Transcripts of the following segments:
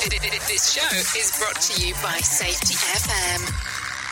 This show is brought to you by Safety FM.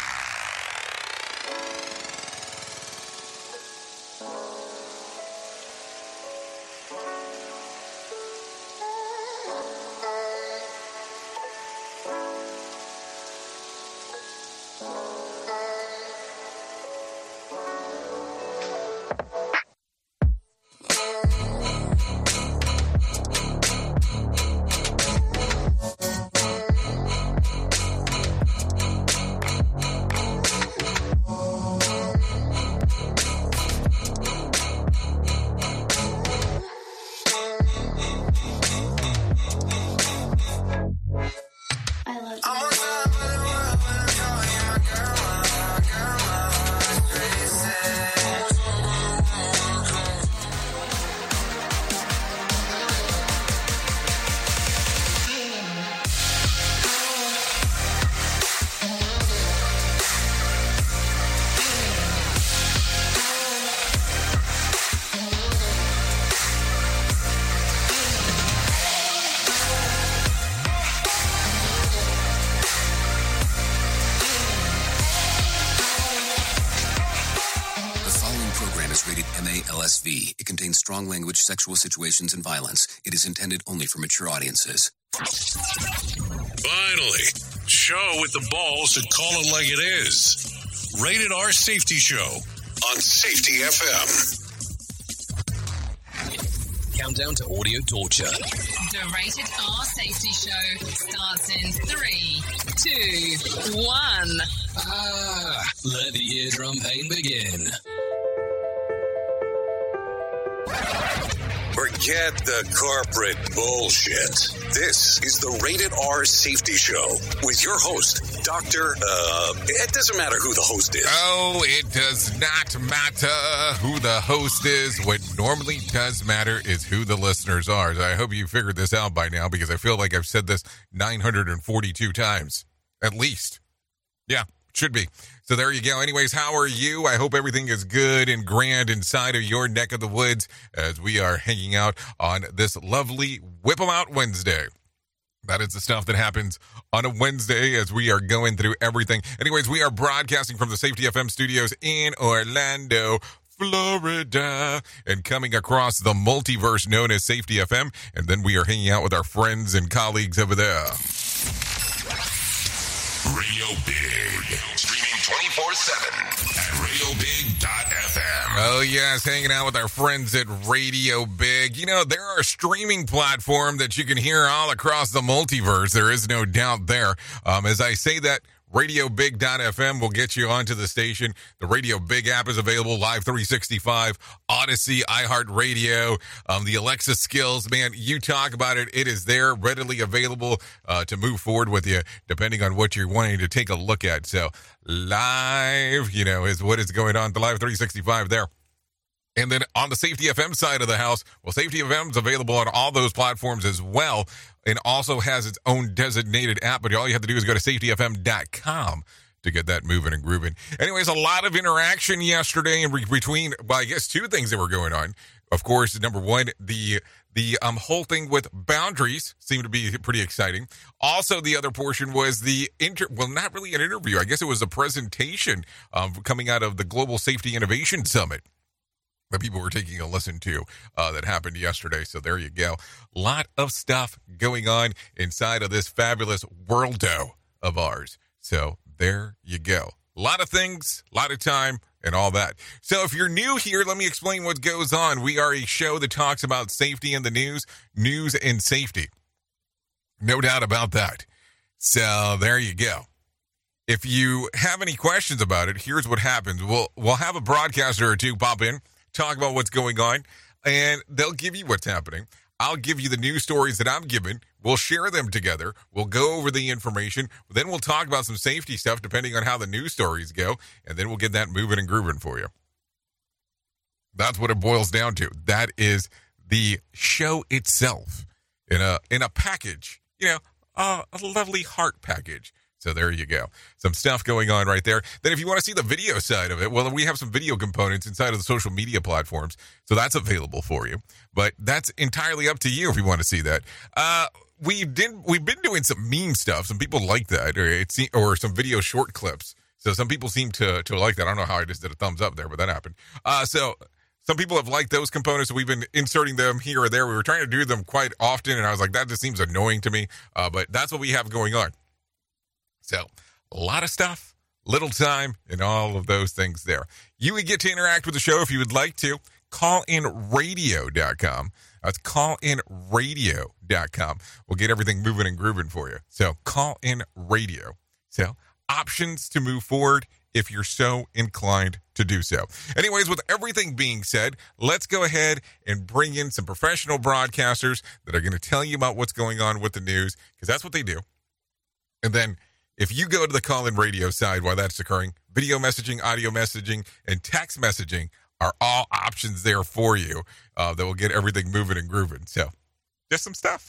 It contains strong language, sexual situations, and violence. It is intended only for mature audiences. Finally, show with the balls to call it like it is. Rated R Safety Show on Safety FM. Countdown to audio torture. The Rated R Safety Show starts in 3, 2, 1. Let the eardrum pain begin. Forget the corporate bullshit. This is the Rated R Safety Show with your host, Dr. It doesn't matter who the host is. Oh, it does not matter who the host is. What normally does matter is who the listeners are. I hope you figured this out by now because I feel like I've said this 942 times. At least. Yeah, should be. So there you go. Anyways, how are you? I hope everything is good and grand inside of your neck of the woods as we are hanging out on this lovely Whip 'em Out Wednesday. That is the stuff that happens on a Wednesday as we are going through everything. Anyways, we are broadcasting from the Safety FM studios in Orlando, Florida, and coming across the multiverse known as Safety FM. And then we are hanging out with our friends and colleagues over there. Radio Big. Streaming 24/7 at RadioBig.fm. Oh, yes, hanging out with our friends at Radio Big. You know, they're a streaming platform that you can hear all across the multiverse. There is no doubt there. As I say that, RadioBig.fm will get you onto the station. The Radio Big app is available, Live 365, Odyssey, iHeartRadio, the Alexa skills. Man, you talk about it. It is there, readily available to move forward with you, depending on what you're wanting to take a look at. So, live, is what is going on. The Live 365 there. And then on the Safety FM side of the house, well, Safety FM is available on all those platforms as well, and also has its own designated app, but all you have to do is go to safetyfm.com to get that moving and grooving. Anyways, a lot of interaction yesterday between, well, I guess two things that were going on. Of course, number one, the whole thing with boundaries seemed to be pretty exciting. Also, the other portion was not really an interview. I guess it was a presentation coming out of the Global Safety Innovation Summit that people were taking a listen to that happened yesterday. So there you go. A lot of stuff going on inside of this fabulous worldo of ours. So there you go. A lot of things, a lot of time, and all that. So if you're new here, let me explain what goes on. We are a show that talks about safety in the news and safety. No doubt about that. So there you go. If you have any questions about it, here's what happens. We'll have a broadcaster or two pop in, talk about what's going on, and they'll give you what's happening. I'll give you the news stories that I'm given. We'll share them together. We'll go over the information. Then we'll talk about some safety stuff depending on how the news stories go, and then we'll get that moving and grooving for you. That's what it boils down to. That is the show itself in a package, a lovely heart package. So there you go. Some stuff going on right there. Then if you want to see the video side of it, well, we have some video components inside of the social media platforms. So that's available for you. But that's entirely up to you if you want to see that. we've been doing some meme stuff. Some people like that, or some video short clips. So some people seem to like that. I don't know how I just did a thumbs up there, but that happened. So some people have liked those components. So we've been inserting them here or there. We were trying to do them quite often, and I was like, that just seems annoying to me. But that's what we have going on. So a lot of stuff, little time, and all of those things there. You would get to interact with the show if you would like to. callinradio.com. That's callinradio.com. We'll get everything moving and grooving for you. So call in radio. So options to move forward if you're so inclined to do so. Anyways, with everything being said, let's go ahead and bring in some professional broadcasters that are going to tell you about what's going on with the news, because that's what they do. And then if you go to the call-in radio side while that's occurring, video messaging, audio messaging, and text messaging are all options there for you that will get everything moving and grooving. So just some stuff.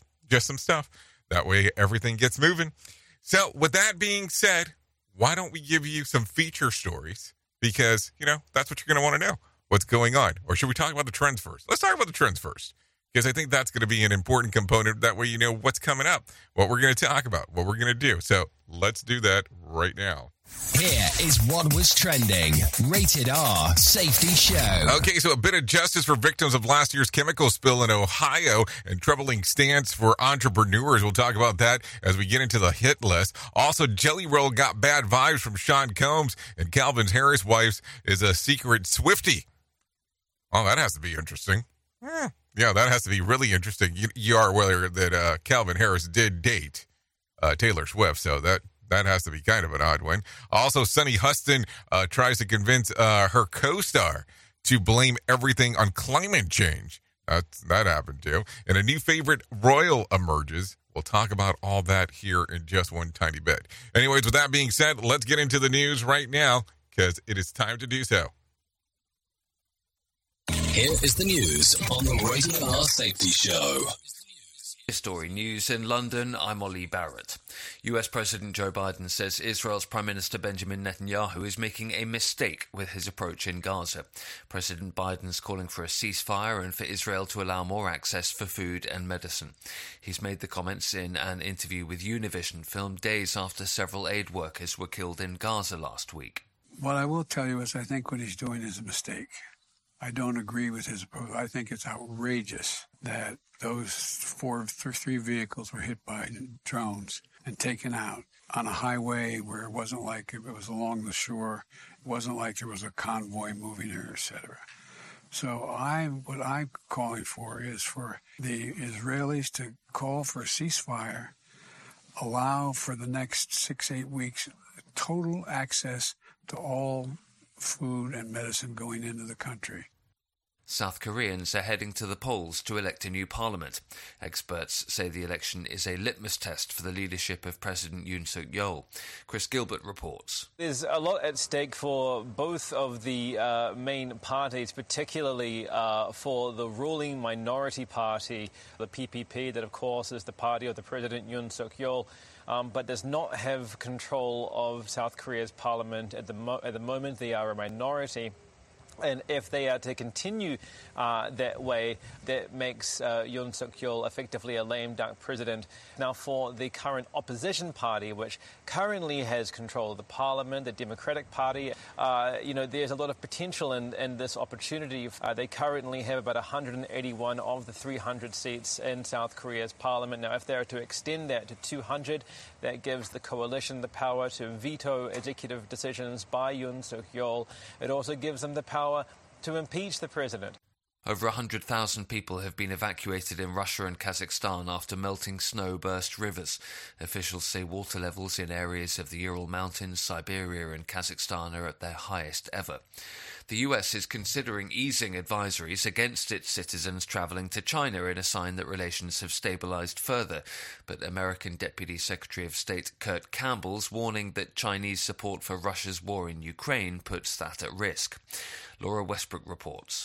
That way everything gets moving. So with that being said, why don't we give you some feature stories? Because, that's what you're going to want to know. What's going on? Or should we talk about the trends first? Let's talk about the trends first. Because I think that's going to be an important component. That way you know what's coming up, what we're going to talk about, what we're going to do. So let's do that right now. Here is what was trending. Rated R Safety Show. Okay, so a bit of justice for victims of last year's chemical spill in Ohio and troubling stance for entrepreneurs. We'll talk about that as we get into the hit list. Also, Jelly Roll got bad vibes from Sean Combs, and Calvin Harris' wife is a secret Swiftie. Oh, that has to be interesting. Yeah, that has to be really interesting. You are aware that Calvin Harris did date Taylor Swift, so that has to be kind of an odd one. Also, Sunny Huston tries to convince her co-star to blame everything on climate change. That happened too. And a new favorite royal emerges. We'll talk about all that here in just one tiny bit. Anyways, with that being said, let's get into the news right now, because it is time to do so. Here is the news on the Rated R Safety Show. Story news in London, I'm Ollie Barrett. US President Joe Biden says Israel's Prime Minister Benjamin Netanyahu is making a mistake with his approach in Gaza. President Biden's calling for a ceasefire and for Israel to allow more access for food and medicine. He's made the comments in an interview with Univision, filmed days after several aid workers were killed in Gaza last week. What I will tell you is I think what he's doing is a mistake. I don't agree with his approach. I think it's outrageous that those three vehicles were hit by drones and taken out on a highway where it wasn't like it was along the shore. It wasn't like there was a convoy moving there, etc. So what I'm calling for is for the Israelis to call for a ceasefire, allow for the next 6-8 weeks total access to all food and medicine going into the country. South Koreans are heading to the polls to elect a new parliament. Experts say the election is a litmus test for the leadership of President Yoon Suk-yeol. Chris Gilbert reports. There's a lot at stake for both of the main parties, particularly for the ruling minority party, the PPP, that of course is the party of the President Yoon Suk-yeol. But does not have control of South Korea's parliament at the moment. They are a minority. And if they are to continue that way, that makes Yoon Suk-yeol effectively a lame duck president. Now, for the current opposition party, which currently has control of the parliament, the Democratic Party, there's a lot of potential in this opportunity. They currently have about 181 of the 300 seats in South Korea's parliament. Now, if they are to extend that to 200, that gives the coalition the power to veto executive decisions by Yoon Suk-yeol. It also gives them the power to impeach the president. Over 100,000 people have been evacuated in Russia and Kazakhstan after melting snow burst rivers. Officials say water levels in areas of the Ural Mountains, Siberia and Kazakhstan are at their highest ever. The US is considering easing advisories against its citizens travelling to China in a sign that relations have stabilised further. But American Deputy Secretary of State Kurt Campbell's warning that Chinese support for Russia's war in Ukraine puts that at risk. Laura Westbrook reports.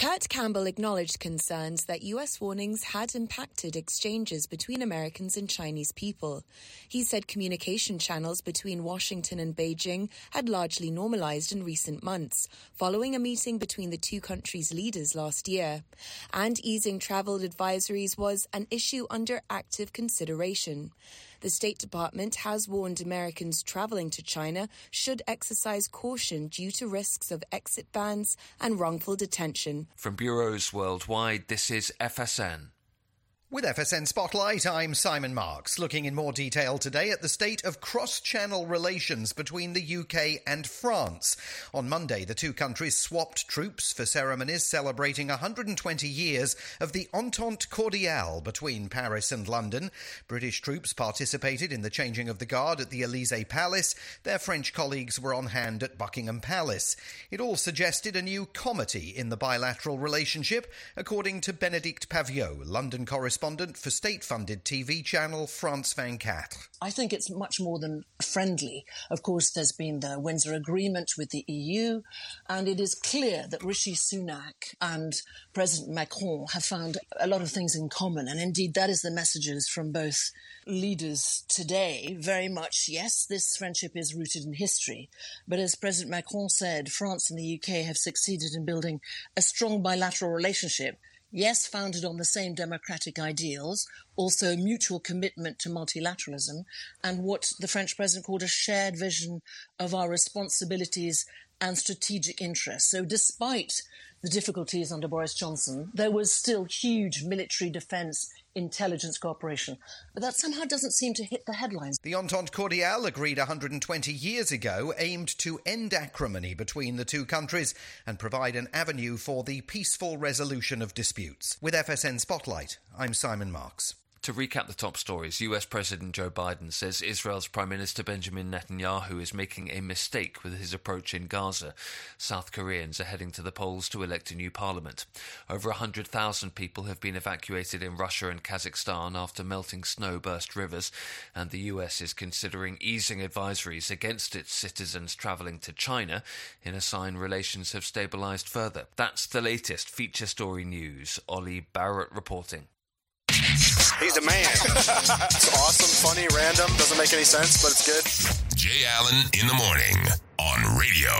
Kurt Campbell acknowledged concerns that U.S. warnings had impacted exchanges between Americans and Chinese people. He said communication channels between Washington and Beijing had largely normalized in recent months, following a meeting between the two countries' leaders last year. And easing travel advisories was an issue under active consideration. The State Department has warned Americans traveling to China should exercise caution due to risks of exit bans and wrongful detention. From bureaus worldwide, this is FSN. With FSN Spotlight, I'm Simon Marks, looking in more detail today at the state of cross-channel relations between the UK and France. On Monday, the two countries swapped troops for ceremonies celebrating 120 years of the Entente Cordiale between Paris and London. British troops participated in the changing of the guard at the Élysée Palace. Their French colleagues were on hand at Buckingham Palace. It all suggested a new comity in the bilateral relationship, according to Bénédicte Paviot, London correspondent for state-funded TV channel France 24. I think it's much more than friendly. Of course, there's been the Windsor Agreement with the EU, and it is clear that Rishi Sunak and President Macron have found a lot of things in common, and indeed that is the messages from both leaders today. Very much, yes, this friendship is rooted in history, but as President Macron said, France and the UK have succeeded in building a strong bilateral relationship. Yes, founded on the same democratic ideals, also mutual commitment to multilateralism, and what the French president called a shared vision of our responsibilities and strategic interests. So despite the difficulties under Boris Johnson, there was still huge military defence intelligence cooperation. But that somehow doesn't seem to hit the headlines. The Entente Cordiale, agreed 120 years ago, aimed to end acrimony between the two countries and provide an avenue for the peaceful resolution of disputes. With FSN Spotlight, I'm Simon Marks. To recap the top stories, US President Joe Biden says Israel's Prime Minister Benjamin Netanyahu is making a mistake with his approach in Gaza. South Koreans are heading to the polls to elect a new parliament. Over 100,000 people have been evacuated in Russia and Kazakhstan after melting snow burst rivers, and the US is considering easing advisories against its citizens travelling to China in a sign relations have stabilised further. That's the latest feature story news. Ollie Barrett reporting. He's the man. It's awesome, funny, random, doesn't make any sense, but it's good. Jay Allen in the morning on Radio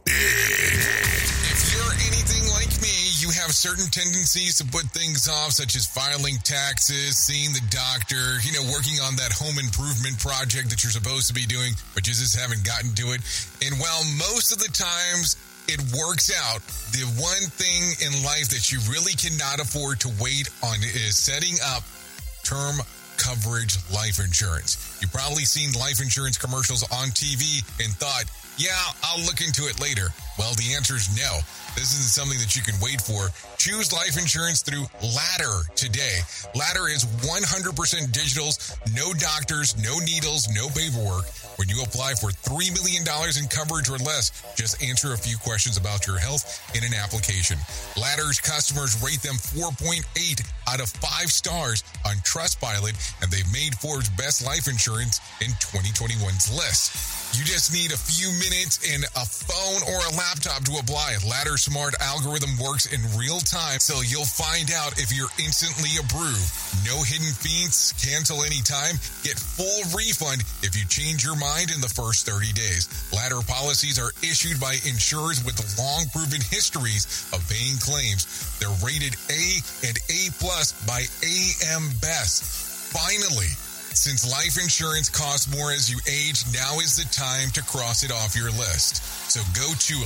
If you're anything like me, you have certain tendencies to put things off, such as filing taxes, seeing the doctor, working on that home improvement project that you're supposed to be doing, but you just haven't gotten to it. And while most of the times it works out, the one thing in life that you really cannot afford to wait on is setting up term coverage life insurance. You've probably seen life insurance commercials on TV and thought, yeah, I'll look into it later. Well, the answer is no. This isn't something that you can wait for. Choose life insurance through Ladder today. Ladder is 100% digitals, no doctors, no needles, no paperwork. When you apply for $3 million in coverage or less, just answer a few questions about your health in an application. Ladder's customers rate them 4.8 out of 5 stars on Trustpilot, and they've made Forbes' Best Life Insurance in 2021's list. You just need a few minutes and a phone or a laptop to apply. Ladder's smart algorithm works in real time, so you'll find out if you're instantly approved. No hidden fees, cancel anytime, get full refund if you change your mind in the first 30 days. Ladder policies are issued by insurers with long proven histories of paying claims. They're rated A and A+ by AM Best. Finally, since life insurance costs more as you age, now is the time to cross it off your list. So go to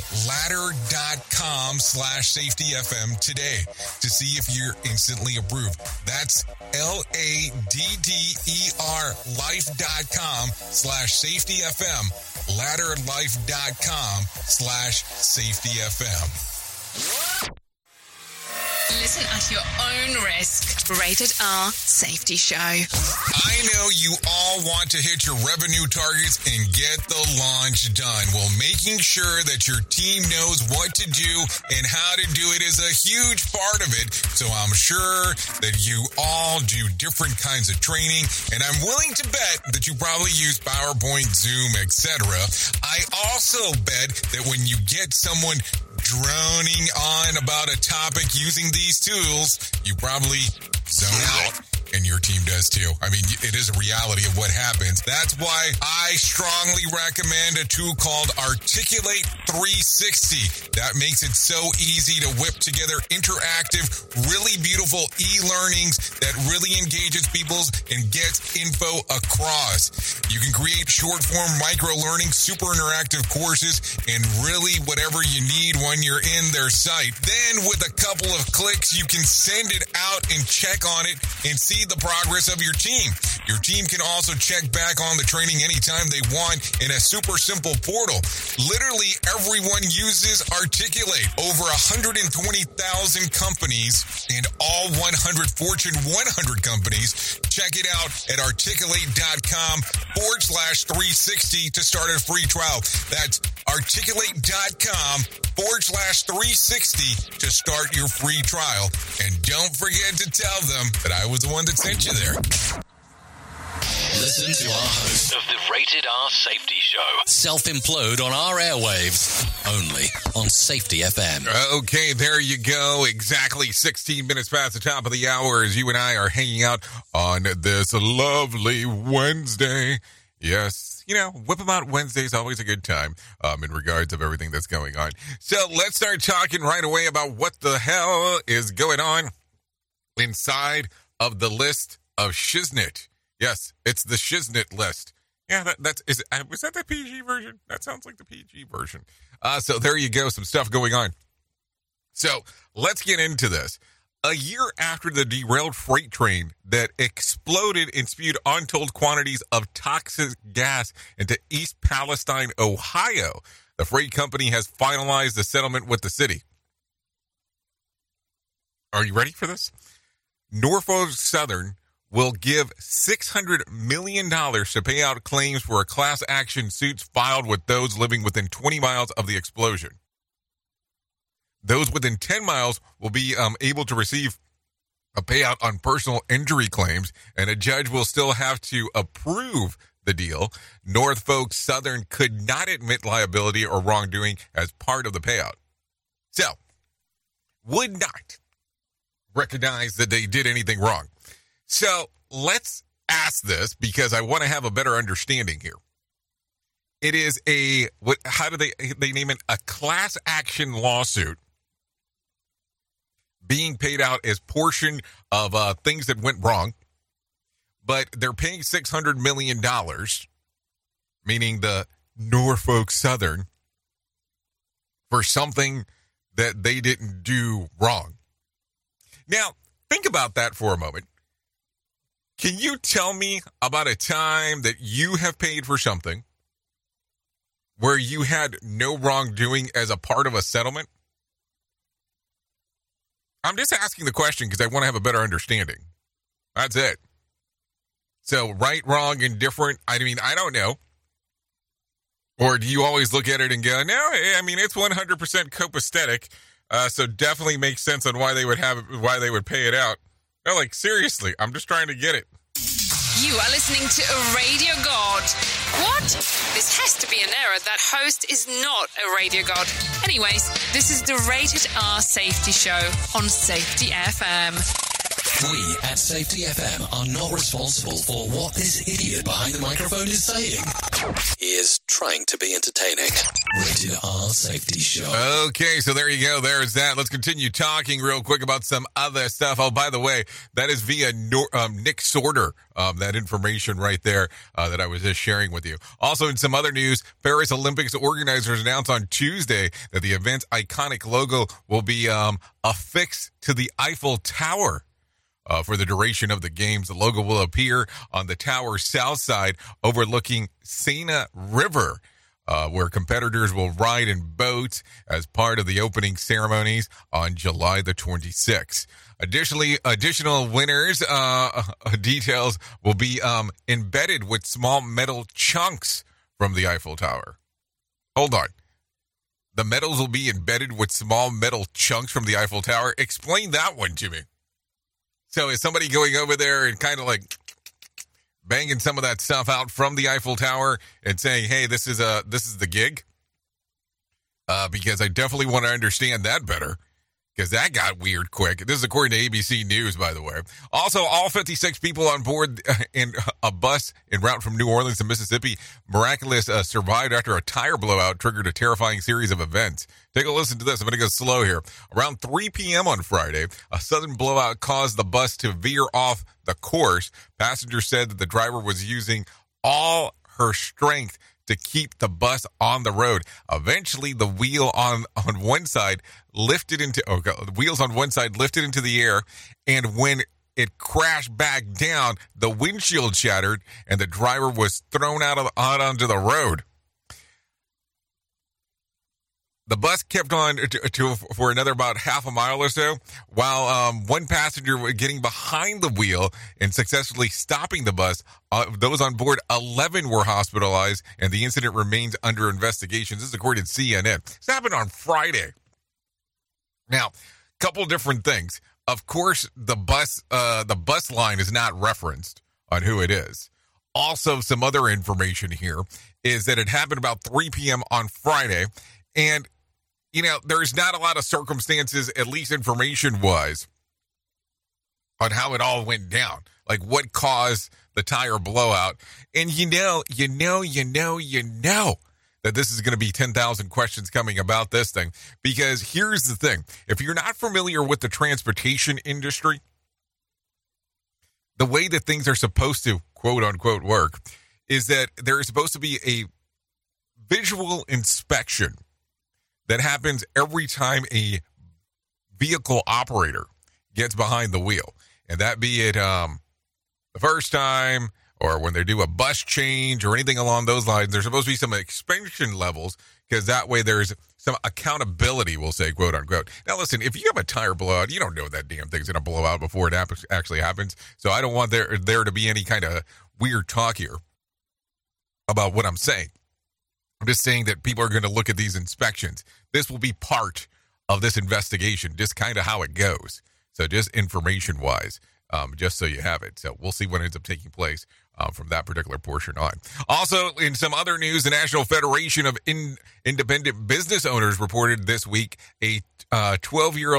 ladder.com/safetyfm today to see if you're instantly approved. That's LADDER life.com/safetyfm. Ladderlife.com/safetyfm. Listen at your own risk. Rated R Safety Show. I know you all want to hit your revenue targets and get the launch done. Well, making sure that your team knows what to do and how to do it is a huge part of it. So I'm sure that you all do different kinds of training, and I'm willing to bet that you probably use PowerPoint, Zoom, etc. I also bet that when you get someone droning on about a topic using these tools, you probably zone out, and your team does too. I mean, it is a reality of what happens. That's why I strongly recommend a tool called Articulate 360. That makes it so easy to whip together interactive, really beautiful e-learnings that really engages people and gets info across. You can create short-form micro-learning, super interactive courses, and really whatever you need when you're in their site. Then with a couple of clicks, you can send it out and check on it and see the progress of your team. Your team can also check back on the training anytime they want in a super simple portal. Literally everyone uses Articulate. Over 120,000 companies and all 100 Fortune 100 companies. Check it out at articulate.com/360 to start a free trial. That's articulate.com/360 to start your free trial. And don't forget to tell them that I was the one that sent you there. Listen to our host of the Rated R Safety Show. Self-implode on our airwaves, only on Safety FM. Okay, there you go. Exactly 16 minutes past the top of the hour as you and I are hanging out on this lovely Wednesday. Yes, you know, Whip 'em Out Wednesday is always a good time in regards of everything that's going on. So let's start talking right away about what the hell is going on inside of the list of Shiznit. Yes, it's the Shiznit list. Yeah, was that the PG version? That sounds like the PG version. So there you go, some stuff going on. So let's get into this. A year after the derailed freight train that exploded and spewed untold quantities of toxic gas into East Palestine, Ohio, the freight company has finalized the settlement with the city. Are you ready for this? Norfolk Southern will give $600 million to pay out claims for a class action suits filed with those living within 20 miles of the explosion. Those within 10 miles will be able to receive a payout on personal injury claims, and a judge will still have to approve the deal. Norfolk Southern could not admit liability or wrongdoing as part of the payout. So, would not recognize that they did anything wrong. So let's ask this because I want to have a better understanding here. It is how do they name it? A class action lawsuit being paid out as portion of things that went wrong, but they're paying $600 million, meaning the Norfolk Southern, for something that they didn't do wrong. Now, think about that for a moment. Can you tell me about a time that you have paid for something where you had no wrongdoing as a part of a settlement? I'm just asking the question because I want to have a better understanding. That's it. So right, wrong, indifferent, I mean, I don't know. Or do you always look at it and go, no, I mean, it's 100% copacetic, so definitely makes sense on why they would pay it out. They're like, seriously, I'm just trying to get it. You are listening to a radio god. What? This has to be an error. That host is not a radio god. Anyways, this is the Rated R Safety Show on Safety FM. We at Safety FM are not responsible for what this idiot behind the microphone is saying. He is trying to be entertaining. Rated R Safety Show. Okay, so there you go. There's that. Let's continue talking real quick about some other stuff. Oh, by the way, that is via Nick Sorter, that information right there that I was just sharing with you. Also, in some other news, Paris Olympics organizers announced on Tuesday that the event's iconic logo will be affixed to the Eiffel Tower. For the duration of the games, the logo will appear on the tower's south side overlooking Seine River. where competitors will ride in boats as part of the opening ceremonies on July the 26th. Additional winners details will be embedded with small metal chunks from the Eiffel Tower. Hold on. The medals will be embedded with small metal chunks from the Eiffel Tower. Explain that one to me. So is somebody going over there and kind of like banging some of that stuff out from the Eiffel Tower and saying, hey, this is the gig? Because I definitely want to understand that better. Because that got weird quick. This is according to ABC News, by the way. Also, all 56 people on board in a bus en route from New Orleans to Mississippi miraculously survived after a tire blowout triggered a terrifying series of events. Take a listen to this. I'm going to go slow here. Around 3 p.m. on Friday, a sudden blowout caused the bus to veer off the course. Passengers said that the driver was using all her strength to keep the bus on the road. Eventually, the wheel on one side lifted into the wheels on one side lifted into the air, and when it crashed back down, the windshield shattered, and the driver was thrown out onto the road. The bus kept on for another about half a mile or so, while one passenger was getting behind the wheel and successfully stopping the bus. Those on board, 11 were hospitalized, and the incident remains under investigation. This is according to CNN. This happened on Friday. Now, a couple different things. Of course, the bus line is not referenced on who it is. Also, some other information here is that it happened about 3 p.m. on Friday, and you know, there's not a lot of circumstances, at least information-wise, on how it all went down. Like what caused the tire blowout. And you know that this is going to be 10,000 questions coming about this thing. Because here's the thing. If you're not familiar with the transportation industry, the way that things are supposed to, quote-unquote, work is that there is supposed to be a visual inspection that happens every time a vehicle operator gets behind the wheel. And that be it the first time or when they do a bus change or anything along those lines. There's supposed to be some inspection levels because that way there's some accountability, we'll say, quote unquote. Now, listen, if you have a tire blowout, you don't know that damn thing's going to blow out before it actually happens. So I don't want there to be any kind of weird talk here about what I'm saying. I'm just saying that people are going to look at these inspections. This will be part of this investigation, just kind of how it goes. So just information-wise, just so you have it. So we'll see what ends up taking place from that particular portion on. Also, in some other news, the National Federation of Independent Business Owners reported this week a 12-year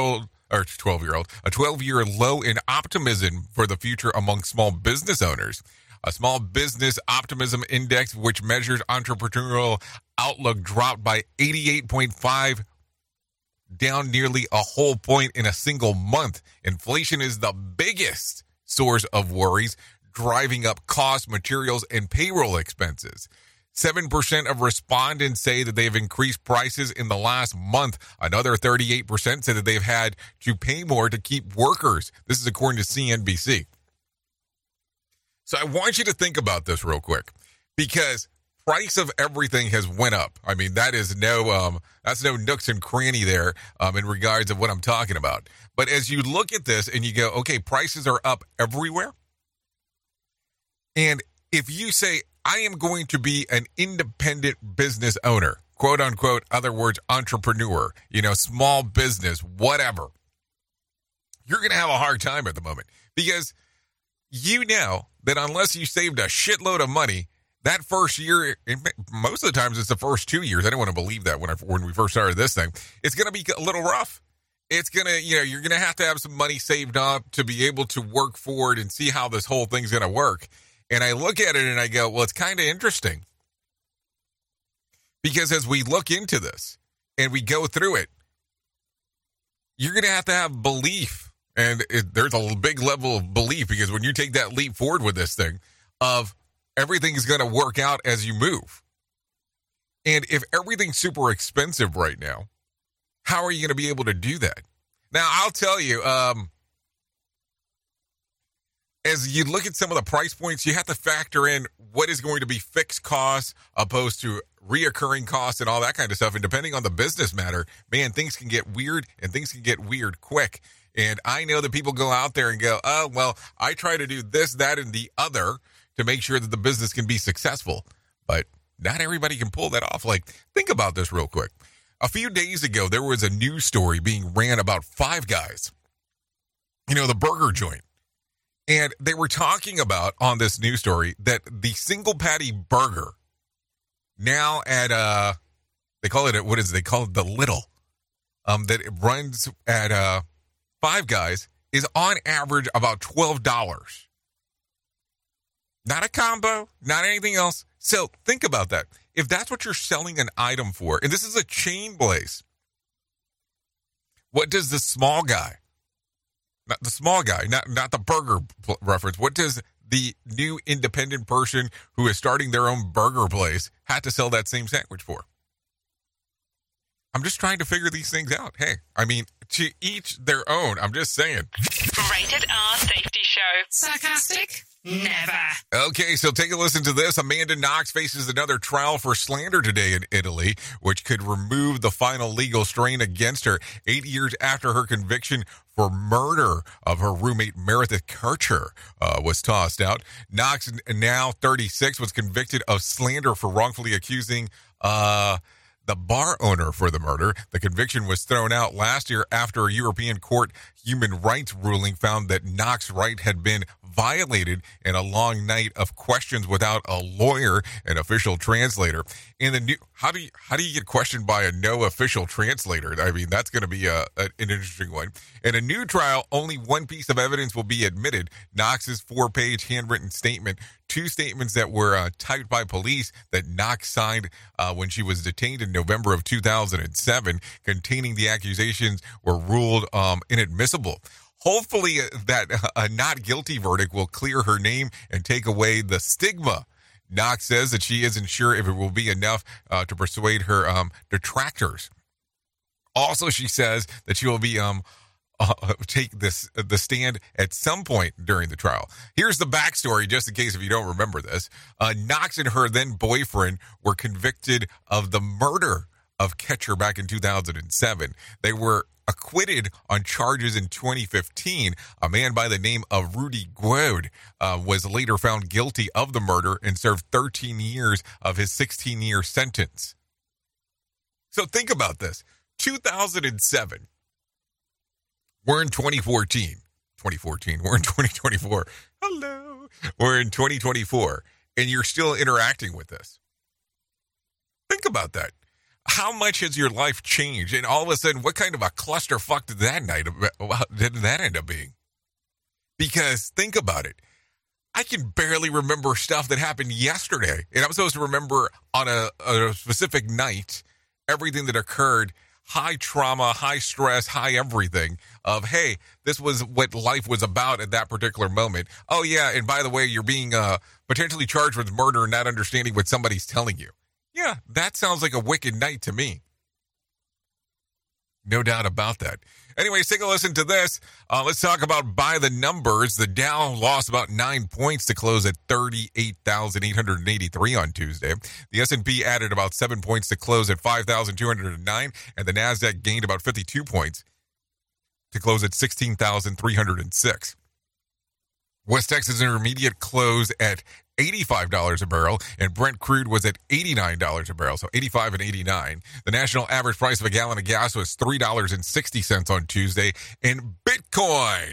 low in optimism for the future among small business owners. A small business optimism index, which measures entrepreneurial outlook, dropped by 88.5, down nearly a whole point in a single month. Inflation is the biggest source of worries, driving up costs, materials, and payroll expenses. 7% of respondents say that they've increased prices in the last month. Another 38% say that they've had to pay more to keep workers. This is according to CNBC. So I want you to think about this real quick, because price of everything has went up. I mean, that is that's no nooks and cranny there in regards of what I'm talking about. But as you look at this and you go, okay, prices are up everywhere. And if you say, I am going to be an independent business owner, quote unquote, other words, entrepreneur, small business, whatever, you're going to have a hard time at the moment, because you know that unless you saved a shitload of money, that first year, most of the times it's the first 2 years. I didn't want to believe that when we first started this thing. It's going to be a little rough. It's going to, you're going to have some money saved up to be able to work for it and see how this whole thing's going to work. And I look at it and I go, well, it's kind of interesting. Because as we look into this and we go through it, you're going to have belief. And there's a big level of belief, because when you take that leap forward with this thing of everything is going to work out as you move. And if everything's super expensive right now, how are you going to be able to do that? Now, I'll tell you, as you look at some of the price points, you have to factor in what is going to be fixed costs opposed to reoccurring costs and all that kind of stuff. And depending on the business matter, man, things can get weird and things can get weird quick. And I know that people go out there and go, oh, well, I try to do this, that, and the other to make sure that the business can be successful. But not everybody can pull that off. Like, think about this real quick. A few days ago, there was a news story being ran about Five Guys, the burger joint. And they were talking about on this news story that the single patty burger now at, they call it the Little, that it runs at Five Guys is on average about $12. Not a combo, not anything else. So think about that. If that's what you're selling an item for, and this is a chain place, what does the small guy, not the burger reference, what does the new independent person who is starting their own burger place have to sell that same sandwich for? I'm just trying to figure these things out. Hey, I mean, to each their own. I'm just saying. Rated R Safety Show. Sarcastic? Never. Okay, so take a listen to this. Amanda Knox faces another trial for slander today in Italy, which could remove the final legal strain against her 8 years after her conviction for murder of her roommate Meredith Kircher was tossed out. Knox, now 36, was convicted of slander for wrongfully accusing the bar owner for the murder. The conviction was thrown out last year after a European court human rights ruling found that Knox's right had been violated in a long night of questions without a lawyer and official translator. In the new, how do you get questioned by a no official translator? I mean, that's going to be an interesting one. In a new trial, only one piece of evidence will be admitted: Knox's 4-page handwritten statement. 2 statements that were typed by police that Knox signed when she was detained in November of 2007, containing the accusations, were ruled inadmissible. Hopefully that a not guilty verdict will clear her name and take away the stigma. Knox says that she isn't sure if it will be enough to persuade her detractors. Also, she says that she will be take the stand at some point during the trial. Here's the backstory, just in case if you don't remember this. Knox and her then boyfriend were convicted of the murder of Ketcher back in 2007. They were acquitted on charges in 2015. A man by the name of Rudy Guod was later found guilty of the murder and served 13 years of his 16-year sentence. So think about this. 2007. We're in 2014. We're in 2024. Hello. We're in 2024. And you're still interacting with this. Think about that. How much has your life changed? And all of a sudden, what kind of a clusterfuck did that end up being? Because think about it. I can barely remember stuff that happened yesterday. And I'm supposed to remember on a specific night everything that occurred. High trauma, high stress, high everything of, hey, this was what life was about at that particular moment. Oh, yeah, and by the way, you're being potentially charged with murder and not understanding what somebody's telling you. Yeah, that sounds like a wicked night to me. No doubt about that. Anyways, take a listen to this. Let's talk about by the numbers. The Dow lost about 9 points to close at 38,883 on Tuesday. The S&P added about 7 points to close at 5,209, and the Nasdaq gained about 52 points to close at 16,306. West Texas Intermediate closed at $85 a barrel, and Brent crude was at $89 a barrel, so 85 and 89. The national average price of a gallon of gas was $3.60 on Tuesday, and Bitcoin,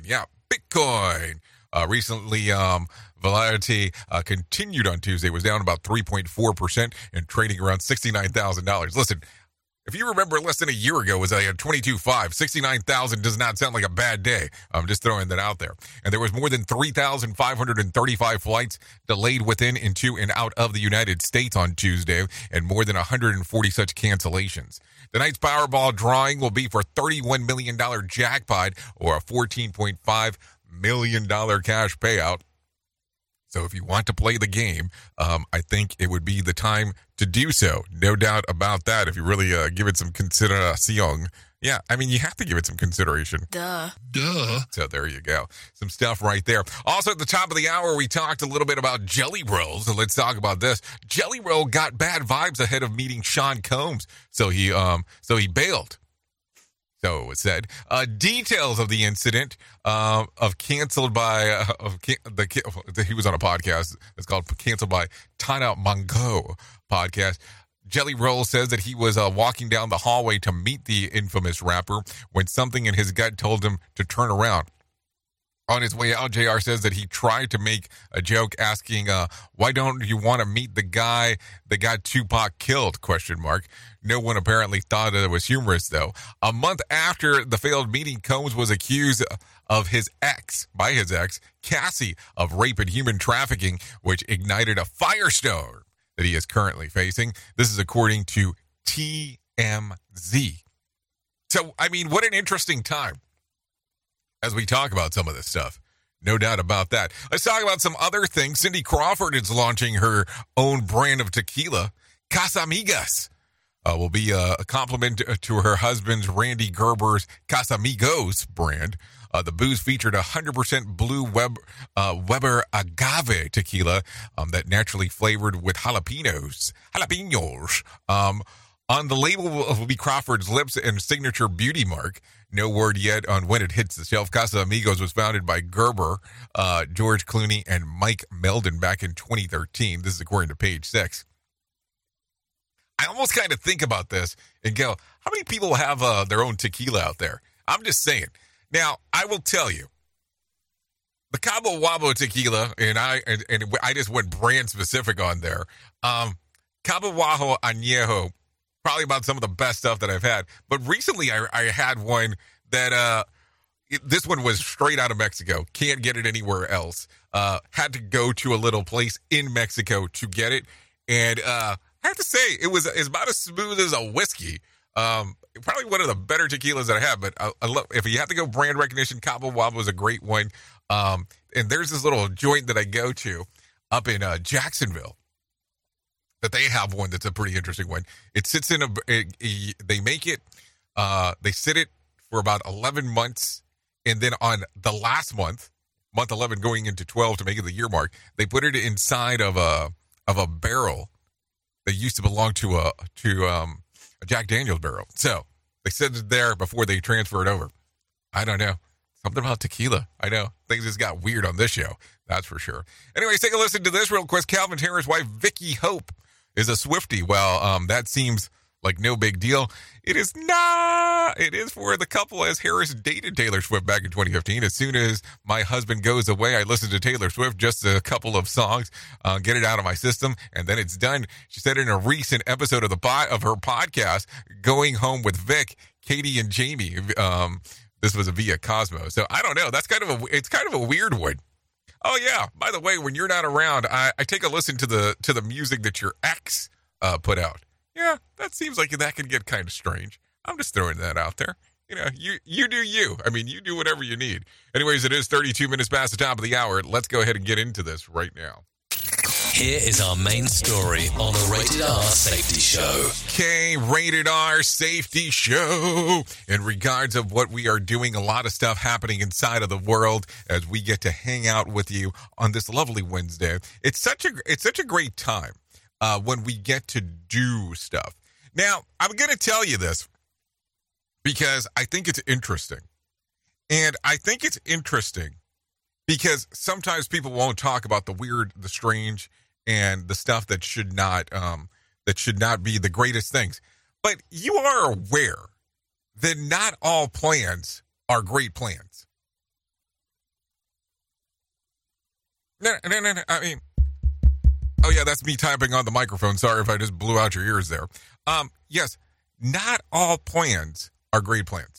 recently volatility continued on Tuesday, was down about 3.4% and trading around $69,000. Listen, if you remember less than a year ago, was at 22.5. 69,000 does not sound like a bad day. I'm just throwing that out there. And there was more than 3,535 flights delayed within, into, and out of the United States on Tuesday, and more than 140 such cancellations. Tonight's Powerball drawing will be for $31 million jackpot or a $14.5 million cash payout. So if you want to play the game, I think it would be the time to do so. No doubt about that. If you really give it some consideration. Yeah, I mean, you have to give it some consideration. Duh. So there you go. Some stuff right there. Also, at the top of the hour, we talked a little bit about Jelly Roll. So let's talk about this. Jelly Roll got bad vibes ahead of meeting Sean Combs. So he bailed. So it was said. Details of the incident of canceled by he was on a podcast. It's called Canceled by Tana Mongo podcast. Jelly Roll says that he was walking down the hallway to meet the infamous rapper when something in his gut told him to turn around. On his way out, JR says that he tried to make a joke asking, why don't you want to meet the guy that got Tupac killed, ? No one apparently thought it was humorous, though. A month after the failed meeting, Combs was accused of by his ex, Cassie, of rape and human trafficking, which ignited a firestorm that he is currently facing. This is according to TMZ. So, I mean, what an interesting time as we talk about some of this stuff. No doubt about that. Let's talk about some other things. Cindy Crawford is launching her own brand of tequila. Casamigos will be a compliment to her husband's Randy Gerber's Casamigos brand. The booze featured 100% blue Weber agave tequila that naturally flavored with jalapenos. On the label will be Crawford's lips and signature beauty mark. No word yet on when it hits the shelf. Casamigos was founded by Gerber, George Clooney, and Mike Meldon back in 2013. This is according to Page 6. I almost kind of think about this and go, how many people have their own tequila out there? I'm just saying. Now, I will tell you, the Cabo Wabo tequila, and I just went brand specific on there. Cabo Wabo Añejo, probably about some of the best stuff that I've had. But recently, I had one that this one was straight out of Mexico. Can't get it anywhere else. Had to go to a little place in Mexico to get it, and I have to say it's about as smooth as a whiskey. Probably one of the better tequilas that I have, but I love, if you have to go brand recognition, Cabo Wabo is a great one. And there's this little joint that I go to up in Jacksonville that they have one that's a pretty interesting one. It sits in they make it, they sit it for about 11 months. And then on the last month 11 going into 12 to make it the year mark, they put it inside of a barrel that used to belong to a Jack Daniels barrel. So they sit it there before they transfer it over. I don't know. Something about tequila. I know. Things just got weird on this show. That's for sure. Anyways, take a listen to this real quick. Calvin Harris' wife, Vicky Hope, is a Swiftie. Well, that seems like no big deal. It is not. It is for the couple, as Harris dated Taylor Swift back in 2015. As soon as my husband goes away, I listen to Taylor Swift, just a couple of songs, get it out of my system, and then it's done. She said in a recent episode of her podcast, Going Home with Vic, Katie and Jamie. This was via Cosmo. So I don't know. It's kind of a weird one. Oh yeah. By the way, when you're not around, I take a listen to the music that your ex put out. Yeah, that seems like that could get kind of strange. I'm just throwing that out there. You know, you do you. I mean, you do whatever you need. Anyways, it is 32 minutes past the top of the hour. Let's go ahead and get into this right now. Here is our main story on the Rated R Safety Show. Okay, Rated R Safety Show. In regards of what we are doing, a lot of stuff happening inside of the world as we get to hang out with you on this lovely Wednesday. It's such a great time when we get to do stuff. Now, I'm going to tell you this because I think it's interesting. And I think it's interesting because sometimes people won't talk about the weird, the strange, and the stuff that should not be the greatest things. But you are aware that not all plans are great plans. No. I mean, oh yeah, that's me typing on the microphone. Sorry if I just blew out your ears there. Yes, not all plans are great plans.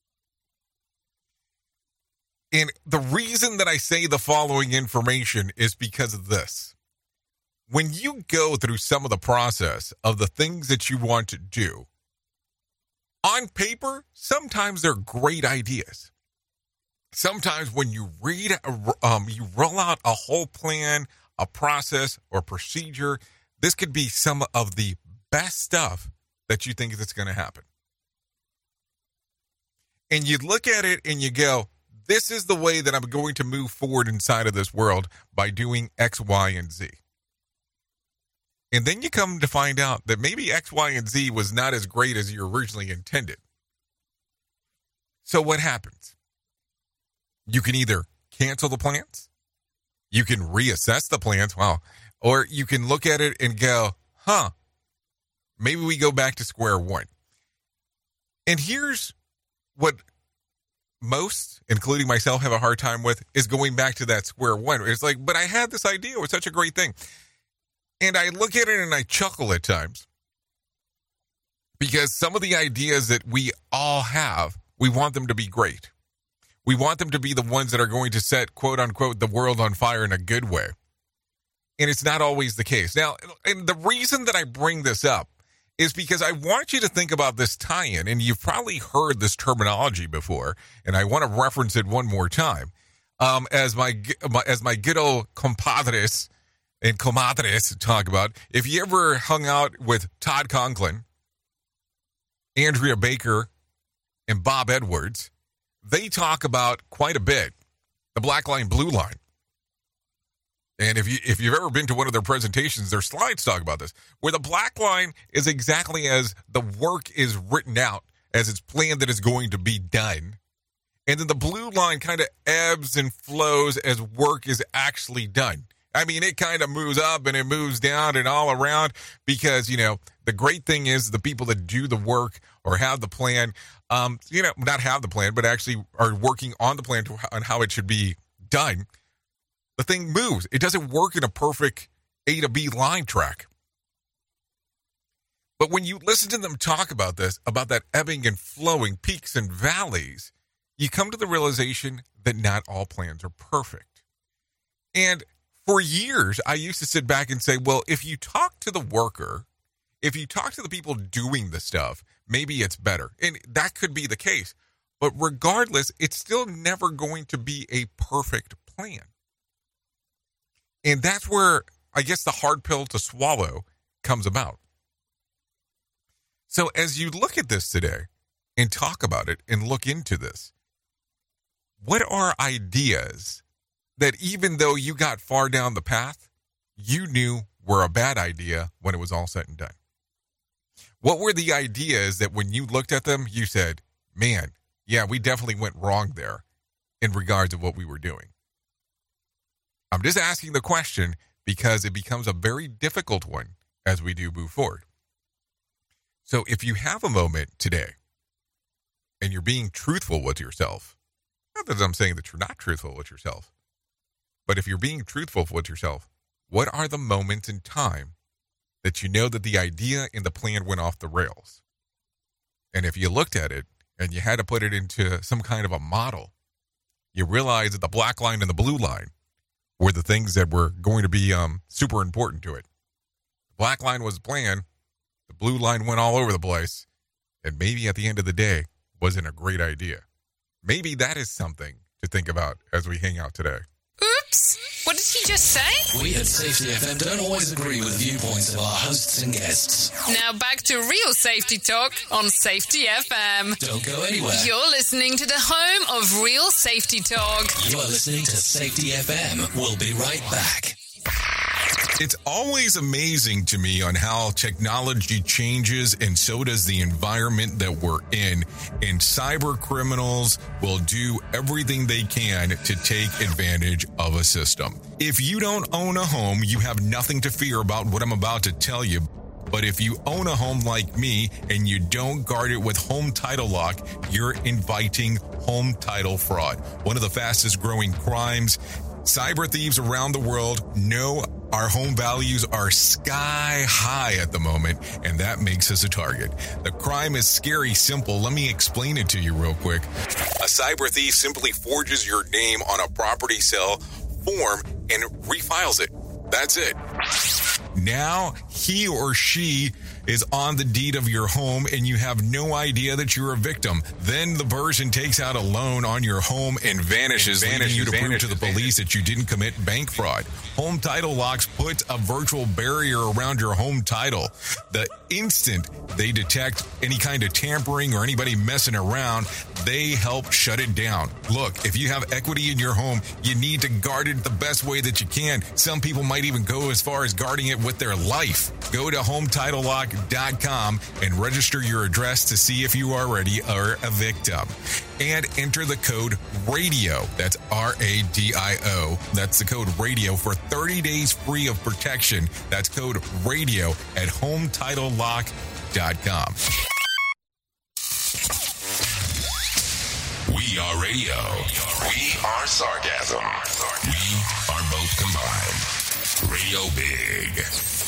And the reason that I say the following information is because of this. When you go through some of the process of the things that you want to do, on paper, sometimes they're great ideas. Sometimes when you read, you roll out a whole plan, a process, or procedure, this could be some of the best stuff that you think that's going to happen. And you look at it and you go, this is the way that I'm going to move forward inside of this world by doing X, Y, and Z. And then you come to find out that maybe X, Y, and Z was not as great as you originally intended. So what happens? You can either cancel the plans, you can reassess the plans, or you can look at it and go, maybe we go back to square one. And here's what most, including myself, have a hard time with, is going back to that square one. It's like, but I had this idea. It was such a great thing. And I look at it and I chuckle at times. Because some of the ideas that we all have, we want them to be great. We want them to be the ones that are going to set, quote unquote, the world on fire in a good way. And it's not always the case. Now, and the reason that I bring this up is because I want you to think about this tie-in, and you've probably heard this terminology before, and I want to reference it one more time. As my good old compadres and comadres talk about, if you ever hung out with Todd Conklin, Andrea Baker, and Bob Edwards, they talk about quite a bit the black line, blue line. And if you've ever been to one of their presentations, their slides talk about this, where the black line is exactly as the work is written out, as it's planned that it's going to be done. And then the blue line kind of ebbs and flows as work is actually done. I mean, it kind of moves up and it moves down and all around because, the great thing is the people that do the work or have the plan, not have the plan, but actually are working on the plan on how it should be done. The thing moves. It doesn't work in a perfect A to B line track. But when you listen to them talk about this, about that ebbing and flowing, peaks and valleys, you come to the realization that not all plans are perfect. And for years, I used to sit back and say, well, if you talk to the worker, if you talk to the people doing the stuff, maybe it's better. And that could be the case. But regardless, it's still never going to be a perfect plan. And that's where, I guess, the hard pill to swallow comes about. So as you look at this today and talk about it and look into this, what are ideas that even though you got far down the path, you knew were a bad idea when it was all said and done? What were the ideas that when you looked at them, you said, man, yeah, we definitely went wrong there in regards to what we were doing? I'm just asking the question because it becomes a very difficult one as we do move forward. So if you have a moment today and you're being truthful with yourself, not that I'm saying that you're not truthful with yourself, but if you're being truthful with yourself, what are the moments in time that you know that the idea and the plan went off the rails? And if you looked at it and you had to put it into some kind of a model, you realize that the black line and the blue line were the things that were going to be super important to it. The black line was the plan. The blue line went all over the place. And maybe at the end of the day, wasn't a great idea. Maybe that is something to think about as we hang out today. Oops! What did he just say? We at Safety FM don't always agree with viewpoints of our hosts and guests. Now back to real safety talk on Safety FM. Don't go anywhere. You're listening to the home of real safety talk. You are listening to Safety FM. We'll be right back. It's always amazing to me on how technology changes, and so does the environment that we're in. And cyber criminals will do everything they can to take advantage of a system. If you don't own a home, you have nothing to fear about what I'm about to tell you. But if you own a home like me and you don't guard it with home title lock, you're inviting home title fraud. One of the fastest growing crimes. Cyber thieves around the world know our home values are sky high at the moment, and that makes us a target. The crime is scary simple. Let me explain it to you real quick. A cyber thief simply forges your name on a property sale form and refiles it. That's it. Now he or she is on the deed of your home and you have no idea that you're a victim. Then the person takes out a loan on your home and vanishes, leaving you to prove to the police that you didn't commit bank fraud. Home Title Locks puts a virtual barrier around your home title. The instant they detect any kind of tampering or anybody messing around, they help shut it down. Look, if you have equity in your home, you need to guard it the best way that you can. Some people might even go as far as guarding it with their life. Go to HometitleLock.com and register your address to see if you already are a victim. And enter the code RADIO. That's RADIO. That's the code RADIO for 30 days free of protection. That's code RADIO at HometitleLock.com. We are radio. We are sarcasm. We are both combined. Radio Big.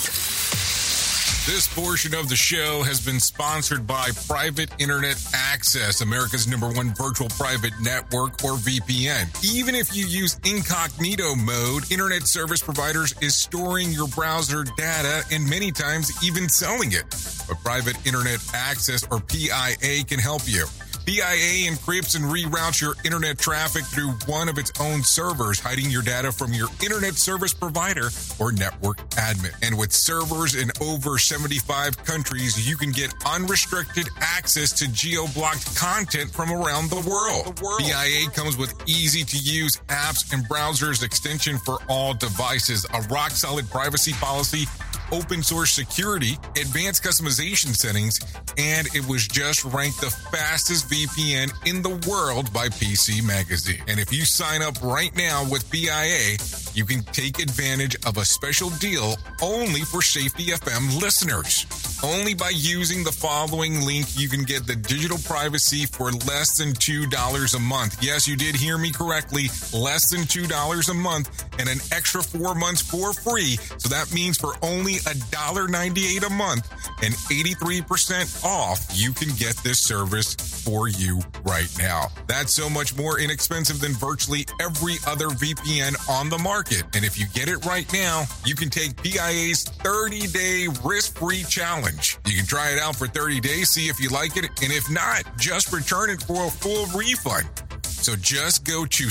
This portion of the show has been sponsored by Private Internet Access, America's #1 virtual private network, or VPN. Even if you use incognito mode, internet service providers is storing your browser data and many times even selling it. But Private Internet Access, or PIA, can help you. PIA encrypts and reroutes your internet traffic through one of its own servers, hiding your data from your internet service provider or network admin. And with servers in over 75 countries, you can get unrestricted access to geo-blocked content from around the world. PIA comes with easy-to-use apps and browsers extension for all devices, a rock-solid privacy policy, open source security, advanced customization settings, and it was just ranked the fastest VPN in the world by PC Magazine. And if you sign up right now with PIA, you can take advantage of a special deal only for Safety FM listeners. Only by using the following link, you can get the digital privacy for less than $2 a month. Yes, you did hear me correctly. Less than $2 a month and an extra 4 months for free. So that means for only $1.98 a month and 83% off, you can get this service for you right now. That's so much more inexpensive than virtually every other VPN on the market. And if you get it right now, you can take PIA's 30-day risk-free challenge. You can try it out for 30 days, see if you like it, and if not, just return it for a full refund. So just go to